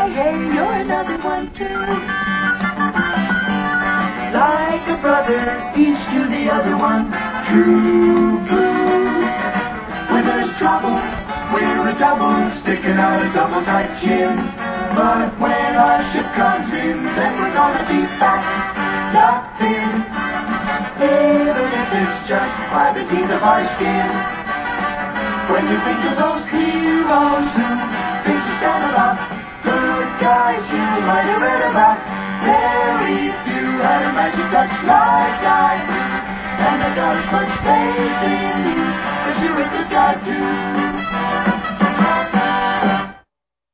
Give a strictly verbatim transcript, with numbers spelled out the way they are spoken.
guy, hey, you're another one too. Like a brother, each to the other one. True blue. When there's trouble, we're a double, sticking out a double tight chin. But when our ship comes in, then we're gonna be back, nothing. Even if it's just by the teeth of our skin. When you think of those heroes who things are stand about, good guys you might have read about, very few had a magic touch like I, and I got as much faith in you as you a good guy too.